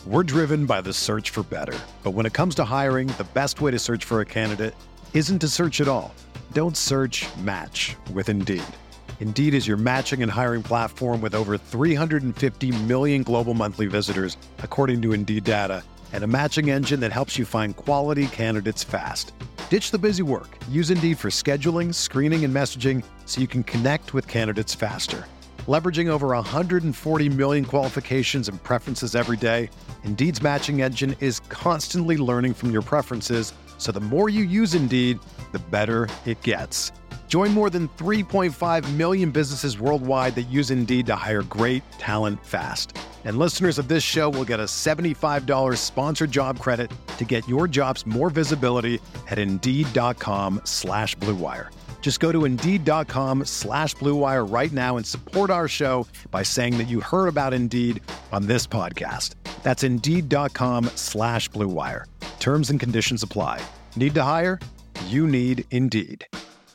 We're driven by the search for better. But when it comes to hiring, the best way to search for a candidate isn't to search at all. Don't search, match with Indeed. Indeed is your matching and hiring platform with over 350 million global monthly visitors, according to Indeed data, and a matching engine that helps you find quality candidates fast. Ditch the busy work. Use Indeed for scheduling, screening, and messaging so you can connect with candidates faster. Leveraging over 140 million qualifications and preferences every day, Indeed's matching engine is constantly learning from your preferences, so the more you use Indeed, the better it gets. Join more than 3.5 million businesses worldwide that use Indeed to hire great talent fast. And listeners of this show will get a $75 sponsored job credit to get your jobs more visibility at Indeed.com/Blue Wire. Just go to Indeed.com/Blue Wire right now and support our show by saying that you heard about Indeed on this podcast. That's Indeed.com/Blue Wire. Terms and conditions apply. Need to hire? You need Indeed.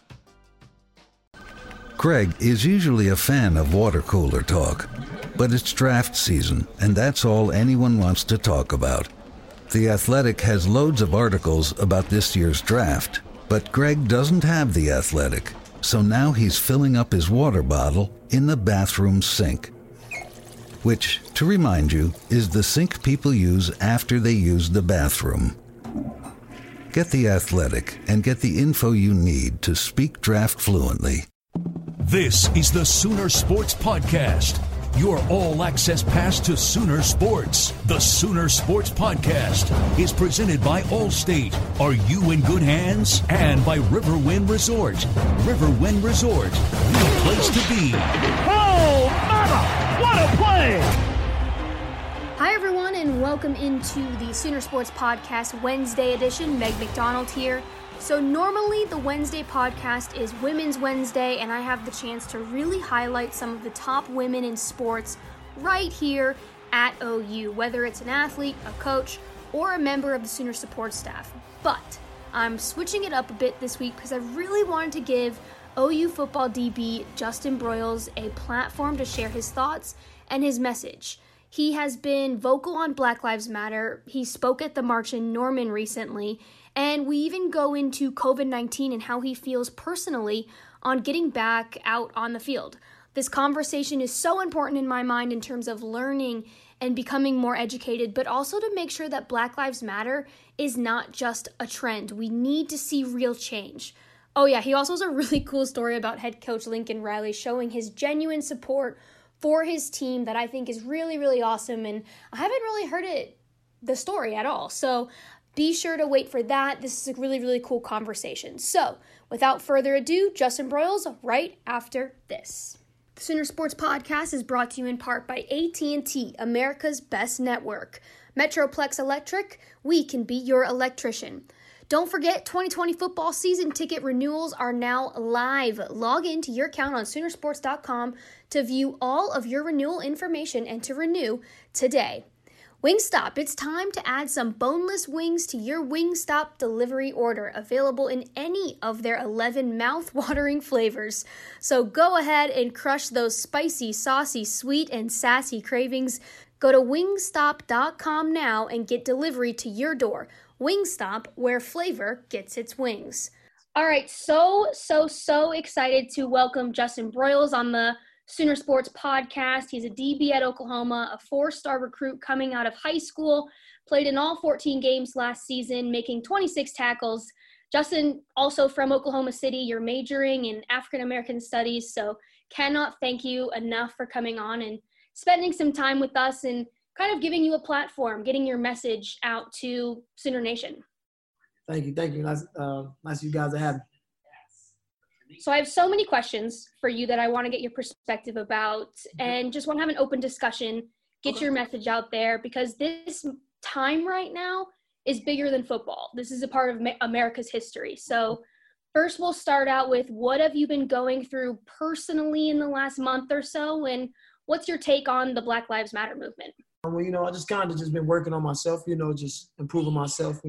Greg is usually a fan of water cooler talk, but it's draft season, and that's all anyone wants to talk about. The Athletic has loads of articles about this year's draft, but Greg doesn't have The Athletic, so now he's filling up his water bottle in the bathroom sink, which, to remind you, is the sink people use after they use the bathroom. Get The Athletic and get the info you need to speak draft fluently. This is the Sooner Sports Podcast, your all-access pass to Sooner Sports. The Sooner Sports Podcast is presented by Allstate. Are you in good hands? And by Riverwind Resort. Riverwind Resort, the place to be. Oh, mama! What a play! Hi, everyone, and welcome into the Sooner Sports Podcast Wednesday edition. Meg McDonald here. So normally the Wednesday podcast is Women's Wednesday, and I have the chance to really highlight some of the top women in sports right here at OU, whether it's an athlete, a coach, or a member of the Sooner support staff. But I'm switching it up a bit this week because I really wanted to give OU football DB Justin Broyles a platform to share his thoughts and his message. He has been vocal on Black Lives Matter. He spoke at the march in Norman recently, and we even go into COVID-19 and how he feels personally on getting back out on the field. This conversation is so important in my mind in terms of learning and becoming more educated, but also to make sure that Black Lives Matter is not just a trend. We need to see real change. Oh yeah, he also has a really cool story about head coach Lincoln Riley showing his genuine support for his team that I think is really, really awesome, and I haven't really heard the story at all. So be sure to wait for that. This is a really, really cool conversation. So, without further ado, Justin Broyles right after this. The Sooner Sports Podcast is brought to you in part by AT&T, America's best network. Metroplex Electric, we can be your electrician. Don't forget, 2020 football season ticket renewals are now live. Log into your account on Soonersports.com to view all of your renewal information and to renew today. Wingstop, it's time to add some boneless wings to your Wingstop delivery order, available in any of their 11 mouth-watering flavors. So go ahead and crush those spicy, saucy, sweet, and sassy cravings. Go to wingstop.com now and get delivery to your door. Wingstop, where flavor gets its wings. All right, so excited to welcome Justin Broyles on the Sooner Sports Podcast. He's a DB at Oklahoma, a 4-star recruit coming out of high school, played in all 14 games last season, making 26 tackles. Justin, also from Oklahoma City, you're majoring in African American studies, so cannot thank you enough for coming on and spending some time with us and kind of giving you a platform, getting your message out to Sooner Nation. Thank you. Nice you guys to have me. So I have so many questions for you that I want to get your perspective about and just want to have an open discussion, get your message out there, because this time right now is bigger than football. This is a part of America's history. So first we'll start out with, what have you been going through personally in the last month or so, and what's your take on the Black Lives Matter movement? Well, I just kind of just been working on myself, just improving myself,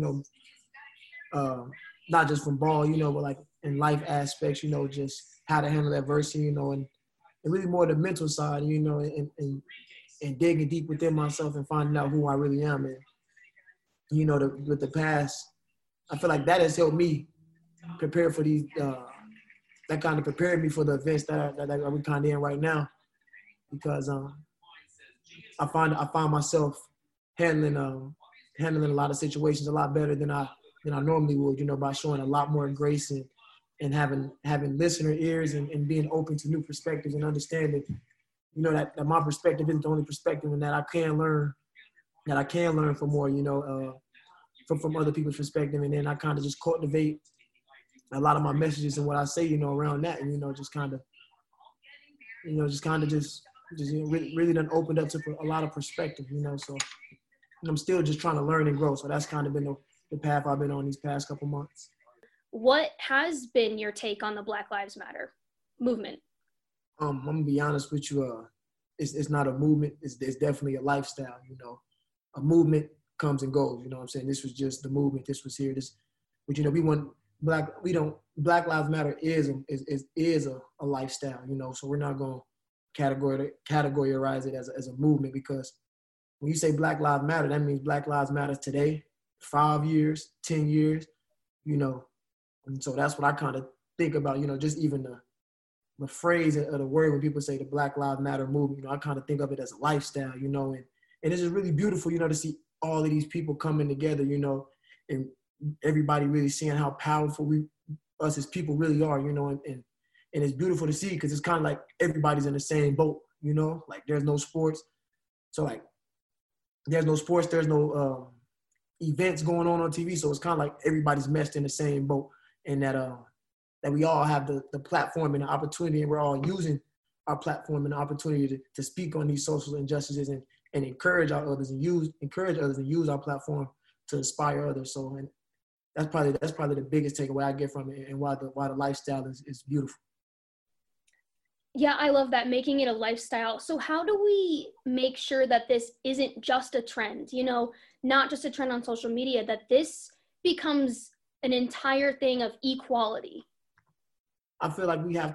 not just from ball, but like in life aspects, just how to handle adversity, and really more the mental side, and and digging deep within myself and finding out who I really am. And, you know, with the past, I feel like that has helped me prepare for these, that kind of prepared me for the events that we're kind of in right now, because I find myself handling a lot of situations a lot better than I normally would, you know, by showing a lot more grace and having listener ears and being open to new perspectives and understanding, you know, that my perspective isn't the only perspective, and that I can learn from more, you know, from other people's perspective. And then I kind of just cultivate a lot of my messages and what I say, you know, around that, and, you know, just really done opened up to a lot of perspective, you know. So I'm still just trying to learn and grow. So that's kind of been the path I've been on these past couple months. What has been your take on the Black Lives Matter movement? I'm gonna be honest with you. It's not a movement. It's definitely a lifestyle. You know, a movement comes and goes. You know what I'm saying? This was just the movement. This was here. But you know, Black Lives Matter is a lifestyle. You know, so we're not gonna categorize it as a movement, because when you say Black Lives Matter, that means Black Lives Matter today, 5 years, 10 years, you know. And so that's what I kind of think about, you know, just even the phrase of the word when people say the Black Lives Matter movement, you know, I kind of think of it as a lifestyle, you know, and it's just really beautiful, you know, to see all of these people coming together, you know, and everybody really seeing how powerful us as people really are, you know, and it's beautiful to see, because it's kind of like everybody's in the same boat, you know, like there's no sports. So like there's no sports, there's no events going on TV. So it's kind of like everybody's meshed in the same boat, and that we all have the platform and the opportunity, and we're all using our platform and the opportunity to speak on these social injustices and encourage others and use our platform to inspire others. So, and that's probably the biggest takeaway I get from it, and why the lifestyle is beautiful. Yeah, I love that, making it a lifestyle. So how do we make sure that this isn't just a trend, you know, not just a trend on social media, that this becomes an entire thing of equality? I feel like we have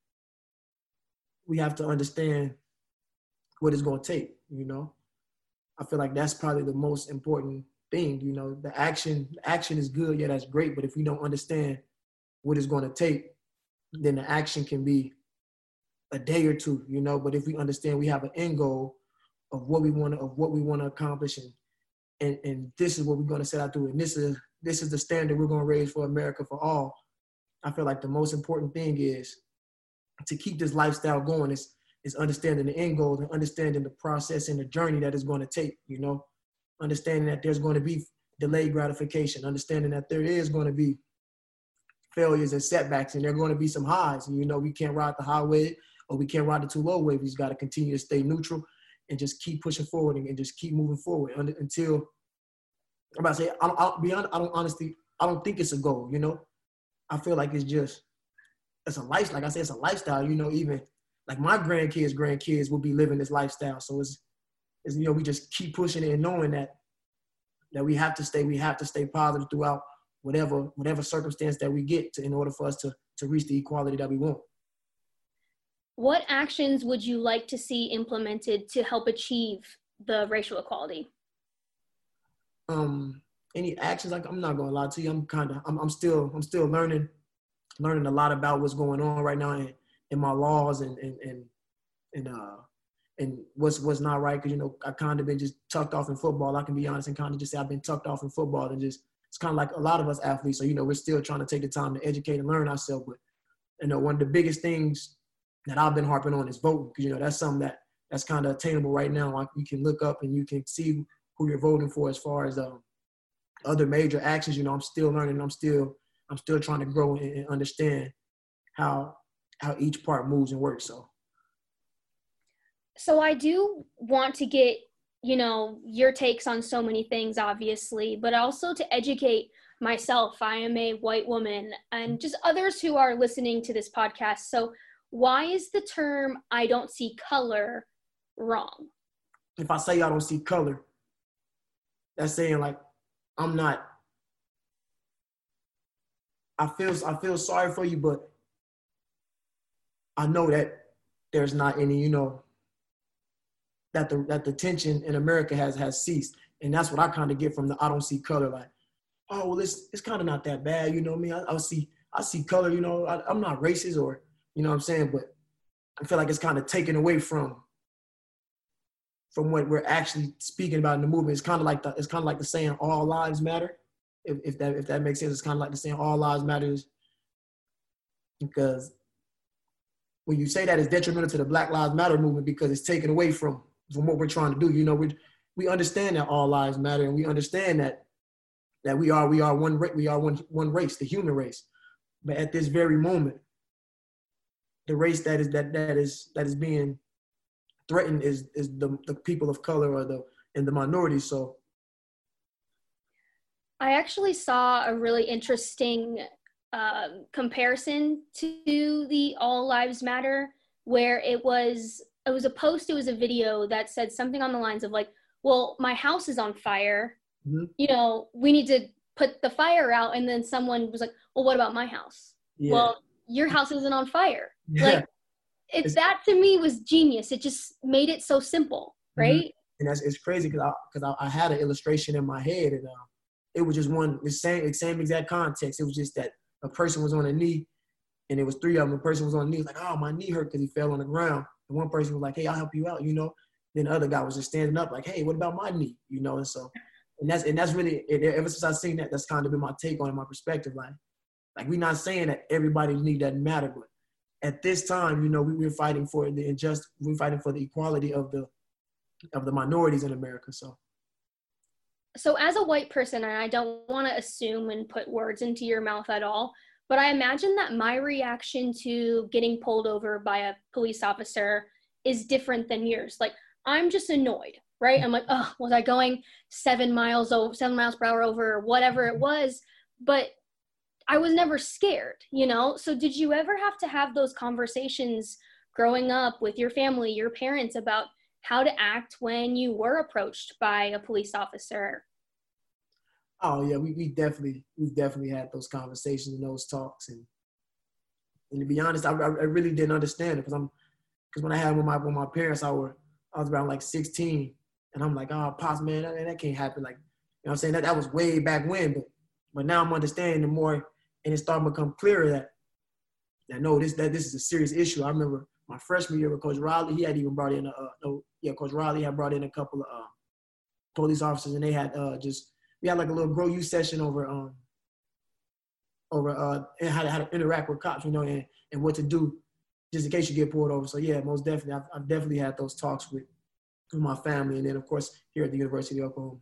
to understand what it's going to take, you know. I feel like that's probably the most important thing, you know. The action is good, yeah, that's great, but if we don't understand what it's going to take, then the action can be a day or two, you know. But if we understand we have an end goal of what we want to accomplish, and this is what we're going to set out to do, and this is the standard we're going to raise for America for all, I feel like the most important thing is to keep this lifestyle going is understanding the end goal and understanding the process and the journey that it's going to take, you know. Understanding that there's going to be delayed gratification, understanding that there is going to be failures and setbacks, and there are going to be some highs. And, you know, we can't ride the high wave, or we can't ride the too low wave. We just got to continue to stay neutral and just keep pushing forward and just keep moving forward until, I'm about to say, I'll be honest, I don't think it's a goal, you know. I feel like it's a lifestyle. Like I said, it's a lifestyle, you know. Even like my grandkids will be living this lifestyle. So it's you know, we just keep pushing it and knowing that we have to stay positive throughout whatever circumstance that we get in order for us to reach the equality that we want. What actions would you like to see implemented to help achieve the racial equality? Any actions? Like, I'm not gonna lie to you, I'm still learning a lot about what's going on right now in my laws and what's not right. Because, you know, I kind of been just tucked off in football. I can be honest and kind of just say I've been tucked off in football, and just, it's kind of like a lot of us athletes. So, you know, we're still trying to take the time to educate and learn ourselves. But, you know, one of the biggest things that I've been harping on is voting, because, you know, that's something that's kind of attainable right now. Like, you can look up and you can see who you're voting for. As far as other major actions, you know, I'm still learning. I'm still trying to grow and understand how each part moves and works. So I do want to get, you know, your takes on so many things, obviously, but also to educate myself. I am a white woman, and just others who are listening to this podcast. So why is the term "I don't see color" wrong? If I say I don't see color, that's saying, like, I'm not. I feel sorry for you, but I know that there's not any, you know, that the tension in America has ceased. And that's what I kind of get from the I don't see color. Like, oh, well, it's kind of not that bad. You know what I mean? I see color, you know, I'm not racist or, you know what I'm saying? But I feel like it's kind of taken away from what we're actually speaking about in the movement. It's kind of like the saying all lives matter. If that makes sense, it's kind of like the saying all lives matter, because when you say that, it's detrimental to the Black Lives Matter movement because it's taken away from what we're trying to do. You know, we understand that all lives matter, and we understand that we are one race, the human race. But at this very moment, the race that is being threatened is the people of color and the minorities. So I actually saw a really interesting comparison to the All Lives Matter, where it was a post, it was a video that said something on the lines of like, well, my house is on fire. Mm-hmm. You know, we need to put the fire out. And then someone was like, well, what about my house? Yeah. Well, your house isn't on fire. Yeah. Like, that to me was genius. It just made it so simple, right? Mm-hmm. And it's crazy because I had an illustration in my head, and it was just the same exact context. It was just that a person was on a knee, and it was three of them. The person was on a knee, like, oh, my knee hurt because he fell on the ground. And one person was like, hey, I'll help you out, you know. Then the other guy was just standing up like, hey, what about my knee? You know, and so, and that's really, ever since I've seen that, that's kind of been my take on it, my perspective. Like we're not saying that everybody's knee doesn't matter, but at this time, you know, we're fighting for we're fighting for the equality of the minorities in America. So as a white person, and I don't want to assume and put words into your mouth at all, but I imagine that my reaction to getting pulled over by a police officer is different than yours. Like, I'm just annoyed, right? I'm like, oh, was I going 7 miles per hour over, or whatever it was? But I was never scared, you know? So did you ever have to have those conversations growing up with your family, your parents, about how to act when you were approached by a police officer? Oh yeah, we've definitely had those conversations and those talks, and to be honest, I really didn't understand it because when I had with my parents, I was around like 16, and I'm like, oh, Pops, man, that can't happen. Like, you know what I'm saying? That was way back when, but now I'm understanding the more, and it's starting to become clearer that no, this is a serious issue. I remember my freshman year with Coach Riley, he had even brought in Coach Riley had brought in a couple of police officers, and they had we had like a little grow you session over how to interact with cops, you know, and what to do just in case you get pulled over. So yeah, most definitely, I've definitely had those talks with my family, and then of course here at the University of Oklahoma.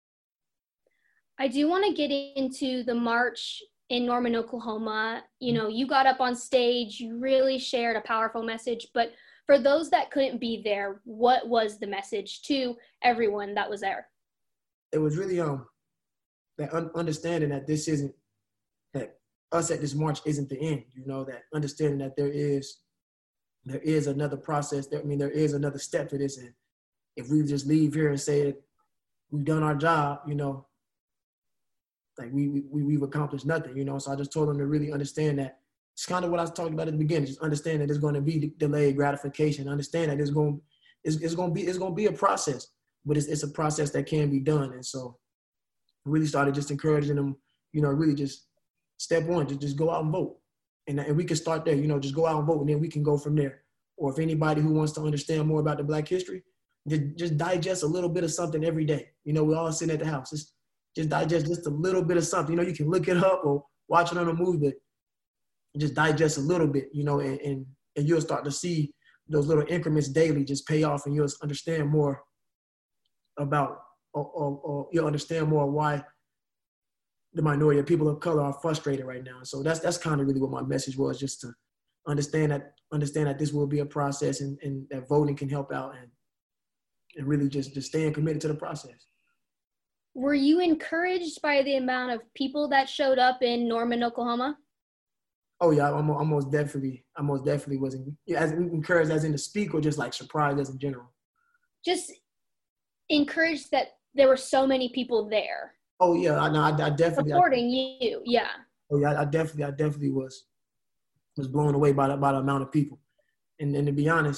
I do want to get into the march in Norman, Oklahoma. You know, you got up on stage, you really shared a powerful message, but for those that couldn't be there, what was the message to everyone that was there? It was really that understanding that that us at this march isn't the end, you know, that understanding that there is another process. There is another step to this, and if we just leave here and say that we've done our job, you know, like we've accomplished nothing, you know. So I just told them to really understand that it's kind of what I was talking about at the beginning. Just understand that there's going to be delayed gratification. Understand that it's going to be a process, but it's a process that can be done. And so really started just encouraging them, you know, really just step one, just go out and vote. And we can start there, you know, just go out and vote, and then we can go from there. Or if anybody who wants to understand more about the Black history, just digest a little bit of something every day. You know, we're all sitting at the house. Just digest just a little bit of something. You know, you can look it up or watch it on a movie, but just digest a little bit, you know, and you'll start to see those little increments daily just pay off, and you'll understand more about, or you'll understand more why the minority of people of color are frustrated right now. So that's kind of really what my message was, just to understand that this will be a process, and that voting can help out, and really just staying committed to the process. Were you encouraged by the amount of people that showed up in Norman, Oklahoma? Oh yeah, I most definitely was as encouraged as in to speak, or just like surprised as in general? Just encouraged that there were so many people there. Oh yeah, I definitely supporting you. Yeah. Oh yeah, I definitely was blown away by the amount of people, and to be honest,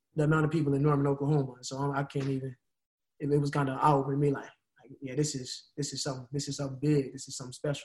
the amount of people in Norman, Oklahoma. So I can't even. It was kind of out with me, like yeah, this is something big. This is something special.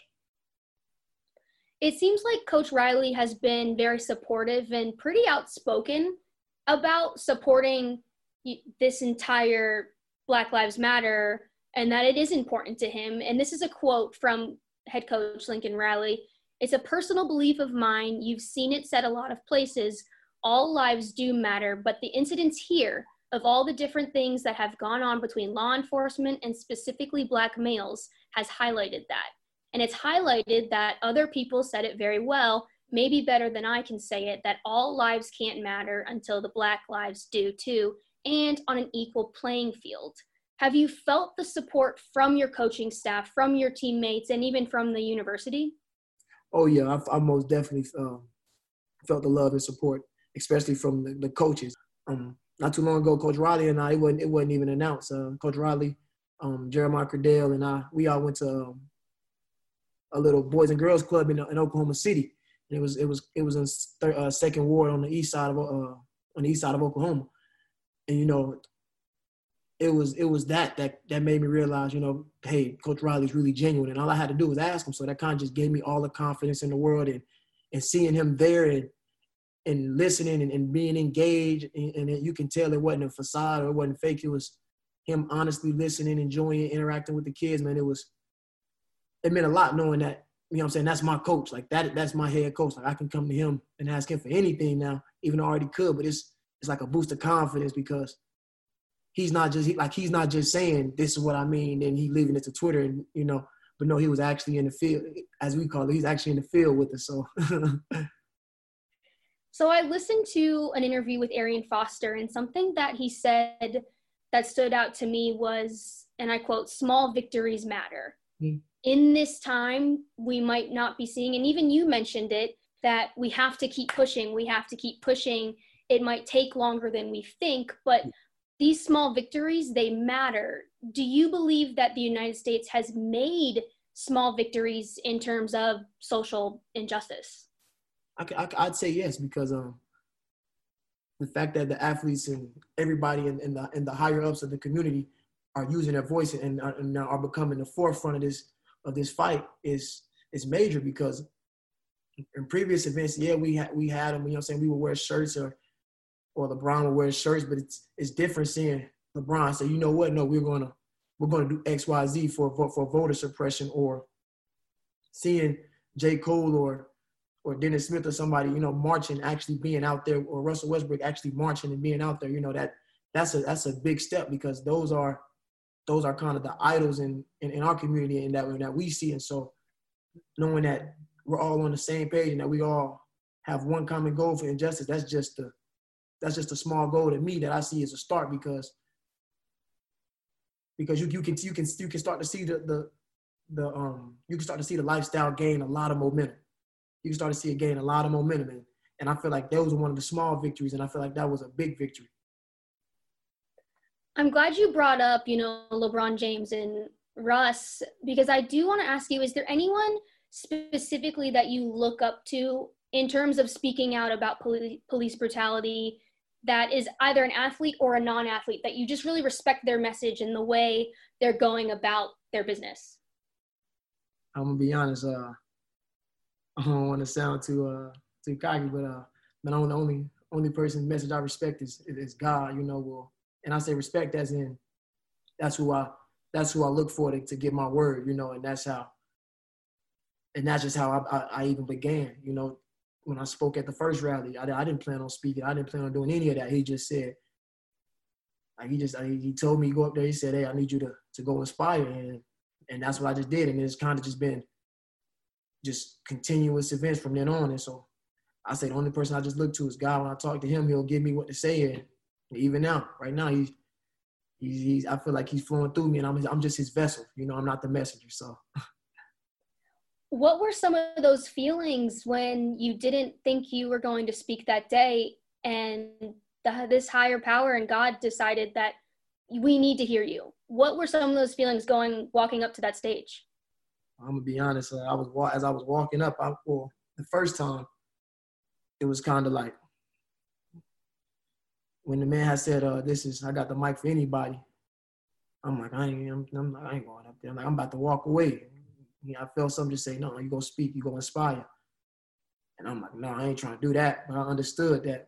It seems like Coach Riley has been very supportive and pretty outspoken about supporting this entire Black Lives Matter, and that it is important to him. And this is a quote from head coach Lincoln Riley. "It's a personal belief of mine. You've seen it said a lot of places. All lives do matter, but the incidents here of all the different things that have gone on between law enforcement and specifically Black males has highlighted that. And it's highlighted that other people said it very well, maybe better than I can say it, that all lives can't matter until the Black lives do too, and on an equal playing field." Have you felt the support from your coaching staff, from your teammates, and even from the university? Oh, yeah, I most definitely felt the love and support, especially from the coaches. Not too long ago, Coach Riley and I, it wasn't even announced. Coach Riley, Jeremiah Cardell, and we all went to a little Boys and Girls Club in Oklahoma City. And it was in Second Ward on the east side of Oklahoma. And you know, it was that made me realize, you know, hey, Coach Riley's really genuine, and all I had to do was ask him. So that kind of just gave me all the confidence in the world, and seeing him there and listening and being engaged, and you can tell it wasn't a facade or it wasn't fake. It was him honestly listening, enjoying, interacting with the kids. Man, it meant a lot knowing that, you know what I'm saying, that's my coach. Like that's my head coach. Like I can come to him and ask him for anything now, even though I already could, but it's like a boost of confidence because he's not just saying this is what I mean and he leaving it to Twitter, and you know, but no, he was actually in the field, as we call it. He's actually in the field with us. So So I listened to an interview with Arian Foster, and something that he said that stood out to me was, and I quote, "Small victories matter." Mm. In this time, we might not be seeing, and even you mentioned it, that we have to keep pushing. We have to keep pushing. It might take longer than we think, but these small victories, they matter. Do you believe that the United States has made small victories in terms of social injustice? I'd say yes, because the fact that the athletes and everybody in the higher ups of the community are using their voice and are becoming the forefront of this fight is major. Because in previous events, yeah, we had them. You know what I'm saying, we would wear shirts or LeBron would wear shirts, but it's different seeing LeBron say, you know what, no, we're gonna do X, Y, Z for voter suppression, or seeing J. Cole or Dennis Smith or somebody, you know, marching, actually being out there, or Russell Westbrook actually marching and being out there. You know, that's a big step, because those are kind of the idols in our community and that we see. And so knowing that we're all on the same page and that we all have one common goal for injustice, that's just a small goal to me that I see as a start, because you can start to see you can start to see the lifestyle gain a lot of momentum. You can start to see it gain a lot of momentum. And I feel like that was one of the small victories, and I feel like that was a big victory. I'm glad you brought up, you know, LeBron James and Russ, because I do want to ask you, is there anyone specifically that you look up to in terms of speaking out about police brutality, that is either an athlete or a non-athlete, that you just really respect their message and the way they're going about their business? I'm going to be honest, I don't want to sound too cocky, but the only person's message I respect is God, you know. Well, and I say respect as in that's who I look for to get my word, you know, and that's just how I even began, you know. When I spoke at the first rally, I didn't plan on speaking. I didn't plan on doing any of that. He just said, like, he told me, go up there. He said, hey, I need you to go inspire, and that's what I just did. And it's kind of just been just continuous events from then on. And so I say the only person I just look to is God. When I talk to him, he'll give me what to say. And even now, right now, he's I feel like he's flowing through me, and I'm just his vessel. You know, I'm not the messenger. So. What were some of those feelings when you didn't think you were going to speak that day, and this higher power and God decided that we need to hear you? What were some of those feelings walking up to that stage? I'm gonna be honest. As I was walking up, the first time, it was kind of like when the man had said, I got the mic for anybody, I'm like, I ain't going up there. I'm like, I'm about to walk away. I felt something just say, no, you go speak, you go inspire. And I'm like, no, I ain't trying to do that. But I understood that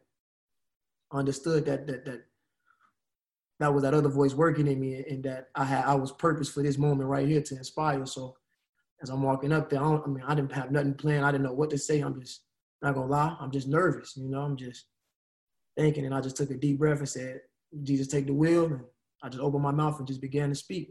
that was that other voice working in me, and that I was purpose for this moment right here to inspire. So as I'm walking up there, I didn't have nothing planned. I didn't know what to say. I'm just not gonna lie. I'm just nervous. I'm just thinking, and I just took a deep breath and said, Jesus, take the wheel. And I just opened my mouth and just began to speak.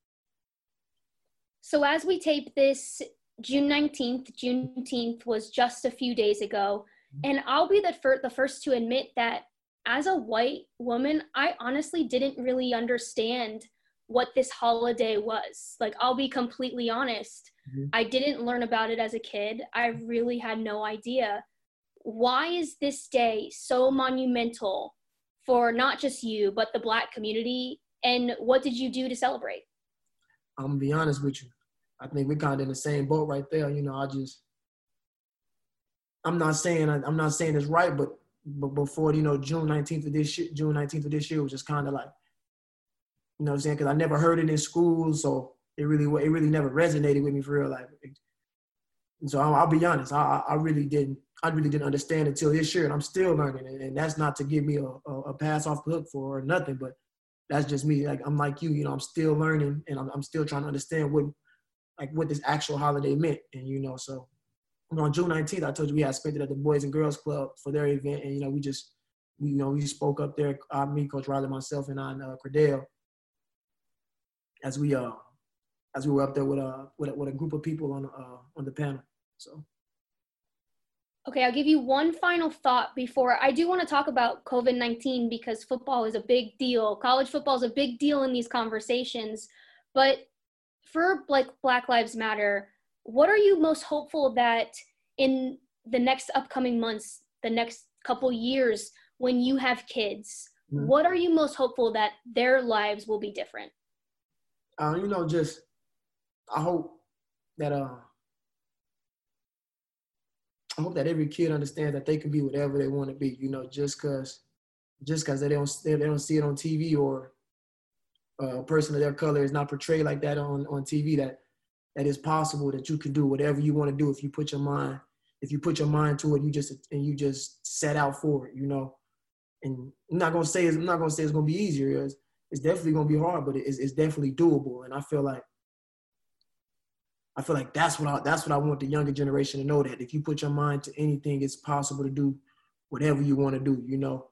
So as we tape this, June 19th, Juneteenth was just a few days ago. And I'll be the first to admit that as a white woman, I honestly didn't really understand what this holiday was. Like, I'll be completely honest. Mm-hmm. I didn't learn about it as a kid. I really had no idea. Why is this day so monumental for not just you, but the Black community? And what did you do to celebrate? I'm gonna be honest with you. I think we're kind of in the same boat right there. I'm not saying it's right, but before, June 19th of this year was just kind of like, you know what I'm saying? Because I never heard it in school, so it really never resonated with me for real. Like, so I'll be honest, I really didn't understand until this year, and I'm still learning. And that's not to give me a pass off the hook for or nothing, but that's just me. Like, I'm like you, I'm still learning, and I'm still trying to understand what this actual holiday meant. And so on June 19th, I told you we had spent it at the Boys and Girls Club for their event, and we spoke up there, me, Coach Riley, myself, and Cordell, as we were up there with a group of people on the panel. So. Okay, I'll give you one final thought before I do want to talk about COVID-19, because football is a big deal. College football is a big deal in these conversations. But for Black Lives Matter, what are you most hopeful that in the next upcoming months, the next couple years, when you have kids, mm-hmm. what are you most hopeful that their lives will be different? I hope that every kid understands that they can be whatever they want to be. Just because they don't see it on TV, or a person of their color is not portrayed like that on TV, that is possible, that you can do whatever you want to do if you put your mind to it. You just set out for it. And I'm not gonna say it's gonna be easier. It's definitely gonna be hard, but it's definitely doable. And I feel like that's what I want the younger generation to know, that if you put your mind to anything, it's possible to do whatever you want to do.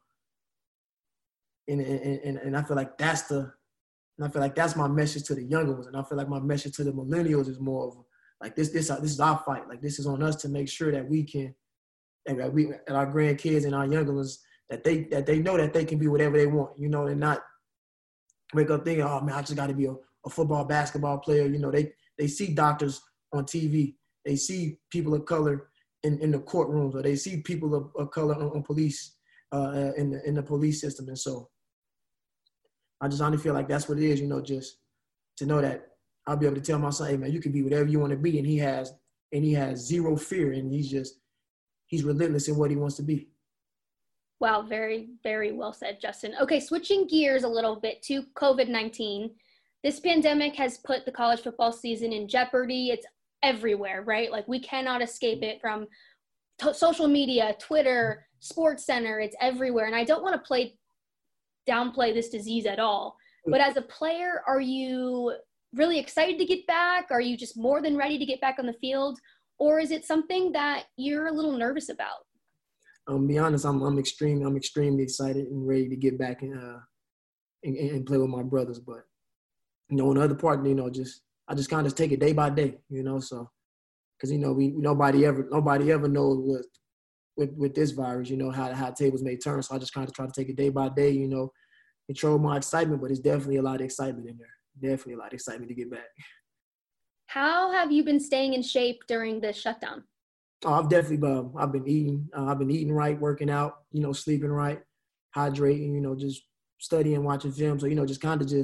And I feel like that's my message to the younger ones. And I feel like my message to the millennials is more of like, this is our fight. Like, this is on us to make sure that we can, and our grandkids and our younger ones, that they know that they can be whatever they want, and not wake up thinking, oh man, I just got to be a football, basketball player. They see doctors on TV. They see people of color in the courtrooms, or they see people of color on police, in the police system. And so I just honestly feel like that's what it is, just to know that I'll be able to tell my son, hey man, you can be whatever you want to be. And he has zero fear, and he's relentless in what he wants to be. Wow, very, very well said, Justin. Okay, switching gears a little bit to COVID-19. This pandemic has put the college football season in jeopardy. It's everywhere, right? Like, we cannot escape it, from social media, Twitter, Sports Center. It's everywhere. And I don't want to downplay this disease at all. But as a player, are you really excited to get back? Are you just more than ready to get back on the field? Or is it something that you're a little nervous about? To be honest, I'm extremely excited and ready to get back and play with my brothers. But on the other part, I just kind of take it day by day, so, because nobody ever knows with this virus, how tables may turn. So I just kind of try to take it day by day, control my excitement, but it's definitely a lot of excitement in there. Definitely a lot of excitement to get back. How have you been staying in shape during the shutdown? Oh, I've been eating right, working out, sleeping right, hydrating, just studying, watching film. So, just kind of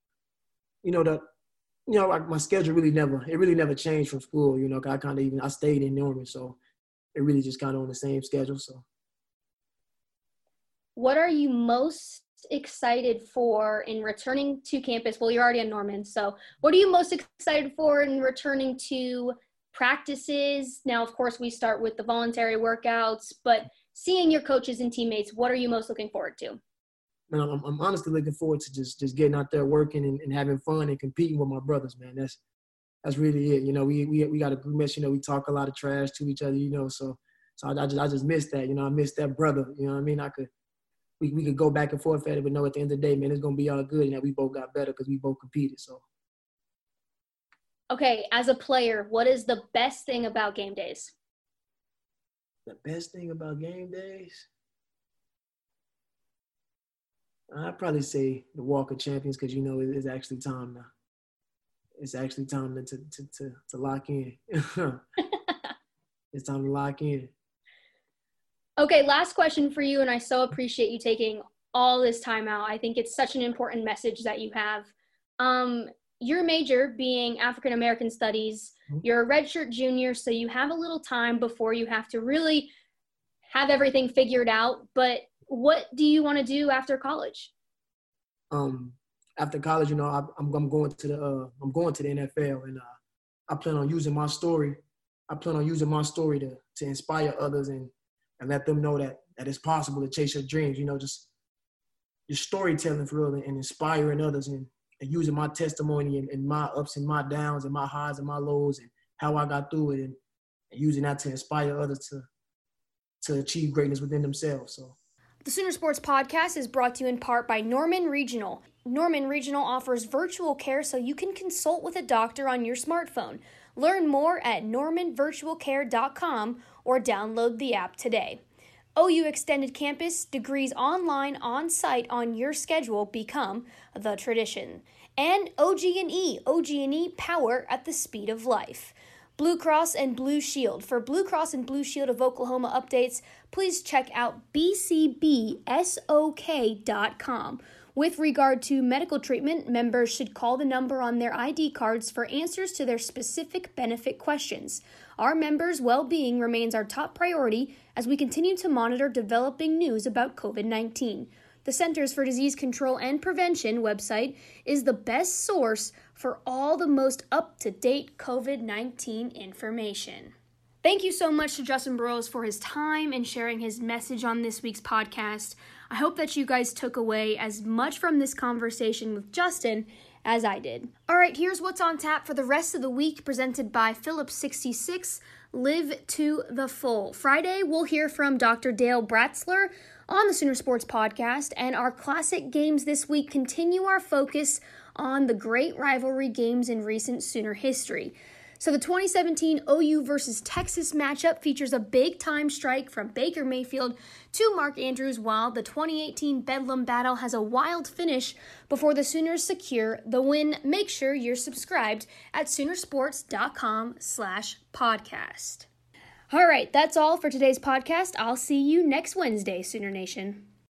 like my schedule really never changed from school, I stayed in Norman. So it really just kind of on the same schedule. So. what are you most excited for in returning to campus? Well, you're already in Norman, so what are you most excited for in returning to practices? Now, of course, we start with the voluntary workouts, but seeing your coaches and teammates, what are you most looking forward to? Man, I'm honestly looking forward to just getting out there working and having fun and competing with my brothers, man. That's really it. You know, we got a good mess. You know, we talk a lot of trash to each other. You know, so I just miss that. You know, I miss that brother. You know what I mean? We could go back and forth at it, but no, at the end of the day, man, it's gonna be all good, and that we both got better because we both competed. So. Okay, as a player, what is the best thing about game days? The best thing about game days? I'd probably say the Walk of Champions, because, you know, it's actually time now. It's actually time to lock in. It's time to lock in. Okay, last question for you, and I so appreciate you taking all this time out. I think it's such an important message that you have. Your major being African American Studies, you're a redshirt junior, so you have a little time before you have to really have everything figured out. But what do you want to do after college? After college, you know, I'm going to the NFL, and I plan on using my story. I plan on using my story to inspire others and let them know that it's possible to chase your dreams. You know, just storytelling for real and inspiring others and using my testimony and my ups and my downs and my highs and my lows and how I got through it and using that to inspire others to achieve greatness within themselves. So. The Sooner Sports Podcast is brought to you in part by Norman Regional. Norman Regional offers virtual care so you can consult with a doctor on your smartphone. Learn more at normanvirtualcare.com or download the app today. OU Extended Campus, degrees online, on-site, on your schedule become the tradition. And OG&E power at the speed of life. Blue Cross and Blue Shield. For Blue Cross and Blue Shield of Oklahoma updates, please check out bcbsok.com. With regard to medical treatment, members should call the number on their ID cards for answers to their specific benefit questions. Our members' well-being remains our top priority as we continue to monitor developing news about COVID-19. The Centers for Disease Control and Prevention website is the best source for all the most up-to-date COVID-19 information. Thank you so much to Justin Burrows for his time and sharing his message on this week's podcast. I hope that you guys took away as much from this conversation with Justin as I did. All right, here's what's on tap for the rest of the week, presented by Phillips 66. Live to the full. Friday, we'll hear from Dr. Dale Bratzler on the Sooner Sports Podcast, and our classic games this week continue our focus on the great rivalry games in recent Sooner history. So the 2017 OU versus Texas matchup features a big-time strike from Baker Mayfield to Mark Andrews, while the 2018 Bedlam battle has a wild finish before the Sooners secure the win. Make sure you're subscribed at Soonersports.com/podcast. All right, that's all for today's podcast. I'll see you next Wednesday, Sooner Nation.